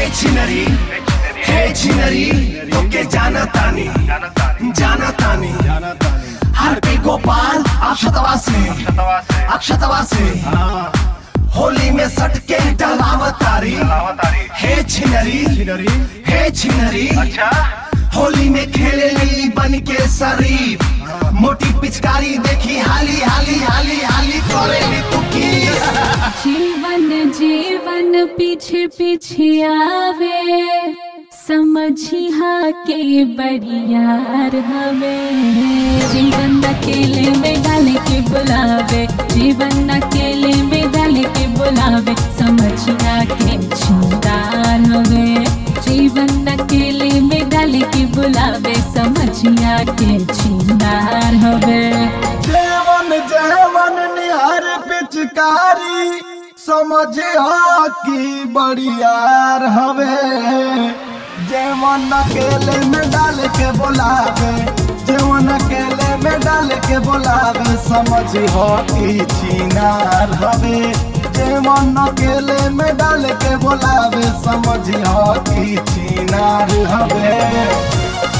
छिनरी तोके जाना तानी हर पे गोपाल अक्षतवा से होली में सट के डलावतारी हे छिनरी अच्छा होली में खेले ली बन के शरीफ मोटी पिचकारी देखी हाली करेली तू की जीवन पीछे आवे समझिहा के बरियार हमें जीवन अकेले में डाल के बुलावे जीवन अकेले में डाल के बुलावे समझिहा के छिंदार हमें जीवन अकेले में डाल के बुलावे समझिहा के छिंदार हमें जेवन निहार पिचकारी समझिहा की बरियार हवे जेवन अकेले में डाल के बुलावे जेवन अकेले में डाल के बुलावे समझिहा की छिनार हवे जेवन अकेले में डाल के बुलावे समझिहा की छिनार हवे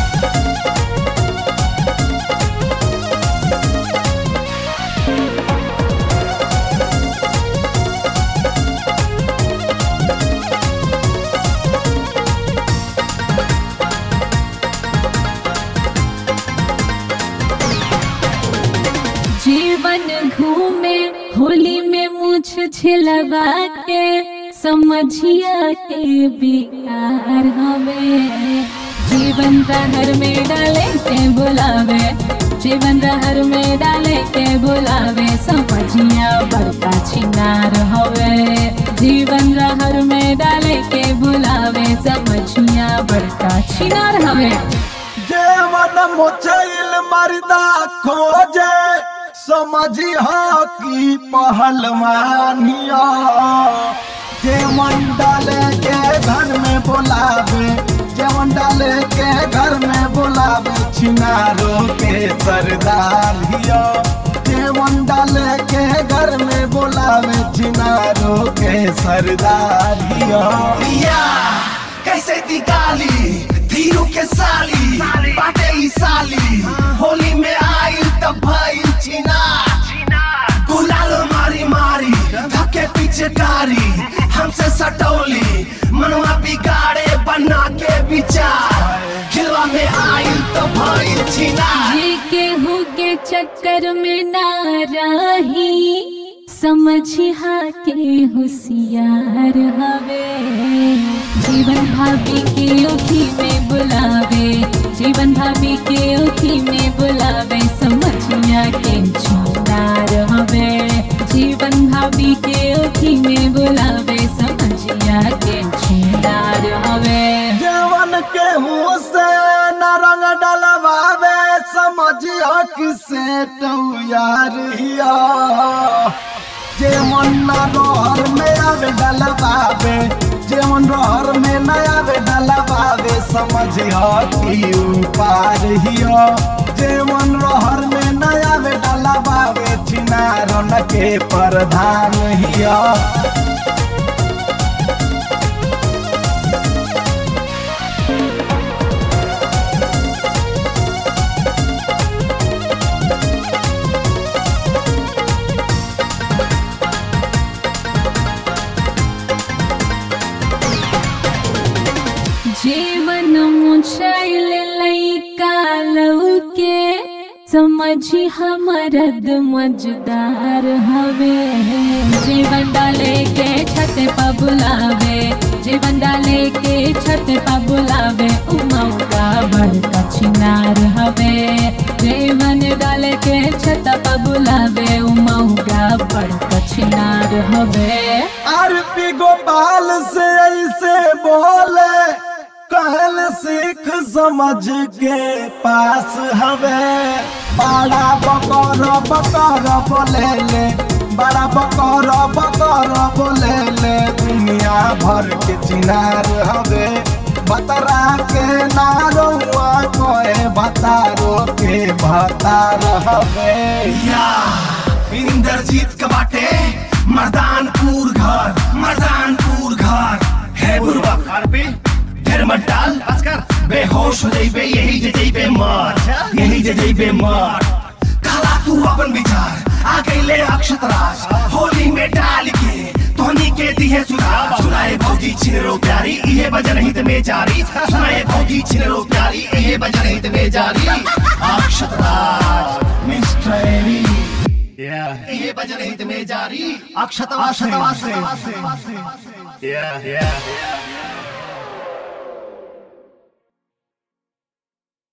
जीवन घूमे होली में मुझ छिलवा के समझिया के बेकार हमें जीवन रहर में डाले के बुलावे जीवन रहर में डाले के बुलावे समझिया बड़का छिनार हवे जीवन रहर में डाले के बुलावे समझिया बड़का छिनार हवे जेवन मोचैल मर्दा खोजे समझिहा की पहलवानिया जेवन डाले के घर में बुलावे जेवन डाले के घर में बुलावे छिनारों के सरदार हिया जेवन डाले के घर में बुलावे छिनारों के सरदार हिया कैसे दिगाली धीरू के साली बाटे ई साली होली में आई तब भाई गुलाल मारी धक्के पीछे कारी हमसे सटौली मनवा बिगाड़े बना के विचार खिलवा में आई तो भाई ये केहू के चक्कर में ना रही समझिहा के होशियार हवे जीवन भाभी के ओखी में बुलावे जीवन भाभी के ओखी में बुलावे समझिया के छिनार हवे जीवन भाभी के ओखी में बुलावे समझिया के छिनार हवे जेवन के मुँह से न रंग डलवावे समझिया किसे यार हिया जेवन न रहर में आवे डलवावे जेवन रहर में न आवे डलवावे समझिहा की ऊपार हिया जेवन रहर में न आवे डलवावे छिनारन के प्रधान हिया जीवन मुछैल लइका लौके समझी हमरद मजदार हवे जीवन डाले के छत पर बुलावे जीवन डाले के छत पर बुलावे उमौका बड़का छिनार हवे जीवन डाले के छत पर बुलावे उमौका बड़का छिनार हवे आरपी गोपाल से ऐसे बोले कहल सीख समझ के पास हवे बड़ा बकर बोले ले बड़ा बकर बोले ले दुनिया भर के चिनार हवे बतरा के नारुआ कोए बतारो के भतार हवे इंद्रजीत के बाटे मर्दानपुर घर है बुरबा घर पे बेहोश हो जाइबे यही जे जइबे मर यही जे जइबे मर काला तू अपन विचार आ गईले अक्षतराज होली में डाल के तोहनी के दिहे सुधार सुनाए भौजी छिनरो प्यारी इहे बजन हित में जारी सुनाए भौजी छिनरो प्यारी इहे बजन हित में जारी अक्षतराज मिस्टर एरी इहे बजन हित में जारी अक्षतराज